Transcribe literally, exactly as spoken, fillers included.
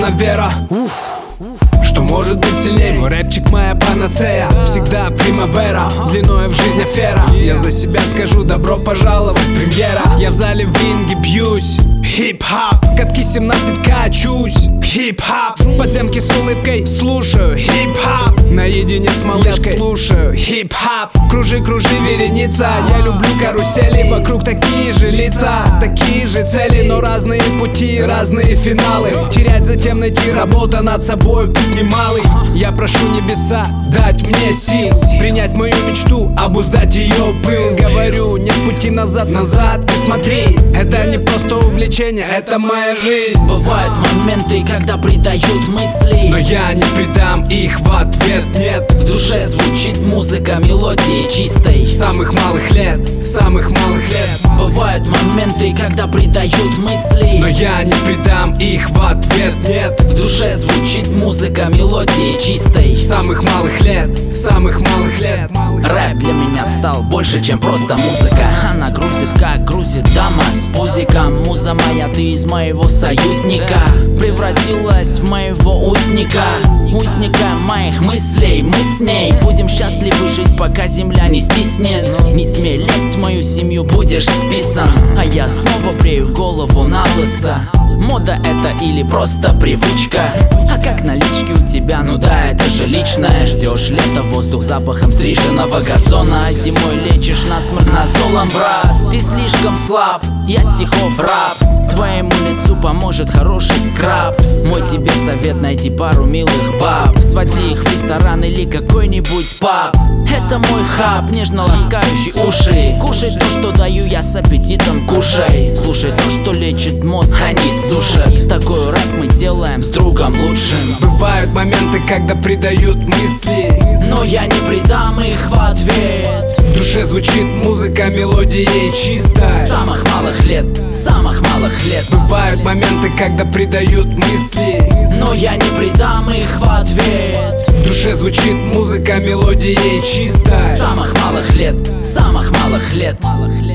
одна вера. Уф. Что может быть сильнее? Мой рэпчик моя панацея. Всегда примавера, длиною в жизнь афера. Я за себя скажу: добро пожаловать, премьера. Я в зале в ринге бьюсь. Хип-хап, катки семнадцать качусь. Хип-хап, подземки с улыбкой слушаю. Хип-хап, наедине с малышкой я слушаю. Хип-хап, кружи, кружи, вереница. Я люблю карусели, вокруг такие же лица, такие же цели, но разные пути, разные финалы. Терять, затем найти, работа над собой, путь немалый. Я прошу небеса дать мне сил, принять мою мечту, обуздать ее пыл. Говорю, нет пути назад, назад ты смотри. Это не просто увлечение, это моя жизнь. Бывают моменты, когда предают мысли, но я не предам их в ответ, нет. В душе звучит музыка, мелодии чистой, с самых малых лет, с самых малых лет. Бывают моменты, когда предают мысли, но я не предам их в ответ, нет. В душе звучит музыка, мелодии чистой, с самых малых лет, с самых малых лет. Рэп для меня стал больше, чем просто музыка. Она грузит, как грузит дама с пузиком. Муза моя, ты из моего союзника превратилась в моего узника, узника моих мыслей. Мы с ней будем счастливы жить, пока земля не стиснет. Не смей лезть в мою семью, будешь списан. А я снова брею голову на лысо. Мода это или просто привычка? А как налички у тебя? Ну да, это же личное. Ждешь лето, воздух запахом стриженного газона, а зимой лечишь насморк назолом, брат. Ты слишком слаб, я стихов раб. Твоему лицу поможет хороший скраб. Мой тебе совет: найди пару милых баб, своди их в ресторан или какой-нибудь паб. Это мой хаб, нежно ласкающий уши. Кушай то, что даю я с аппетитом, кушай. Слушай то, что лечит мозг, а не сушит. Такой рэп мы делаем с другом лучшим. Бывают моменты, когда предают мысли, но я не предам их в ответ. В душе звучит музыка, мелодия чистая, с самых малых лет, с самых малых лет. Бывают моменты, когда предают мысли, но я не предам их в ответ. В душе звучит музыка, мелодия чистая, с самых малых лет, с самых малых лет.